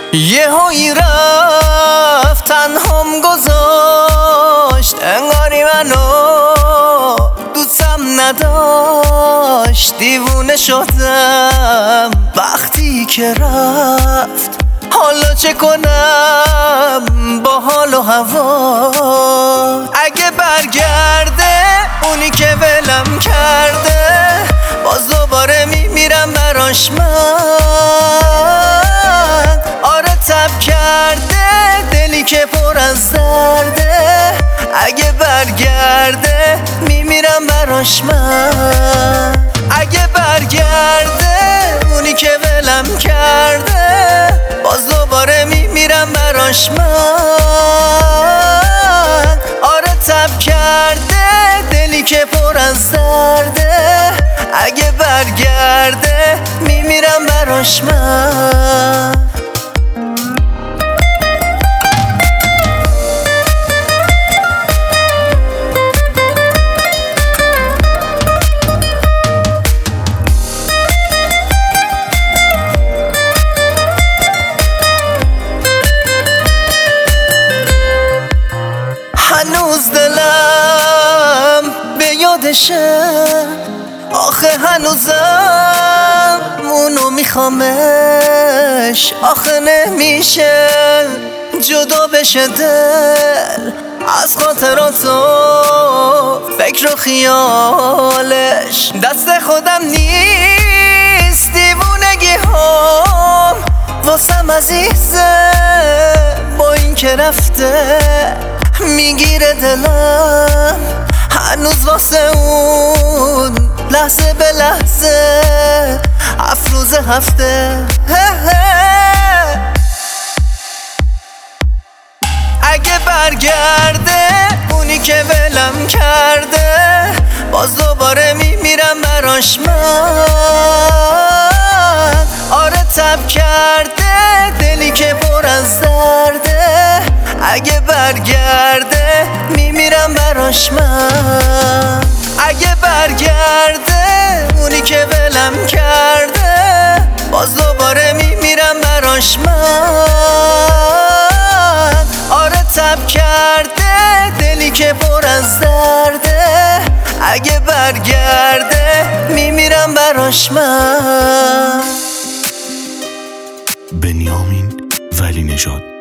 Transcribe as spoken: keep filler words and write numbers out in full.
یه هایی رفت تنهام گذاشت، انگاری منو دوستم نداشت. دیوونه شدم وقتی که رفت، حالا چه کنم با حال و هوا؟ اگه برگرده اونی که ولم کرده، باز دوباره میمیرم براش من. آره تب کرده دلی که پر از درده، اگه برگرده میمیرم براش من. اگه برگرده اونی که ولم کرده، باز دوباره میمیرم براش من. آره تب کرده دلی که پر از درده، اگه برگرده میمیرم براش من. هنوز دلم به یادشه، آخه هنوزم اونو میخوامش. آخه نمیشه جدا بشه دل از خاطراتو، فکر و خیالش. دست خودم نیست دیوونگی هم، واسم عزیزه با این که رفته میگیره دلم. هنوز واسه اون لحظه به لحظه، افروز هفته. اگه برگرده اونی که ولم کرده، باز دوباره میمیرم براش من. آره تب کرده دلی که پر از درده، اگه برگرده میمیرم براش من. اگه برگرده اونی که ولم کرده، باز دوباره میمیرم براش من. آره تب کرده دلی که پر از درده، اگه برگرده میمیرم براش من. بنیامین ولی نژاد